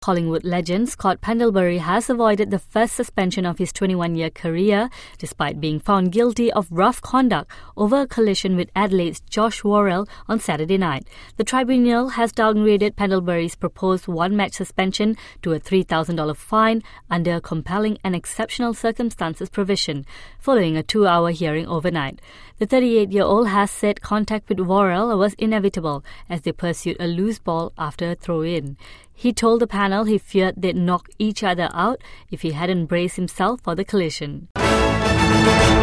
Collingwood legend Scott Pendlebury has avoided the first suspension of his 21-year career despite being found guilty of rough conduct over a collision with Adelaide's Josh Worrell on Saturday night. The tribunal has downgraded Pendlebury's proposed one-match suspension to a $3,000 fine under a compelling and exceptional circumstances provision, following a 2-hour hearing overnight. The 38-year-old has said contact with Worrell was inevitable as they pursued a loose ball after a throw-in. He told the panel he feared they'd knock each other out if he hadn't braced himself for the collision.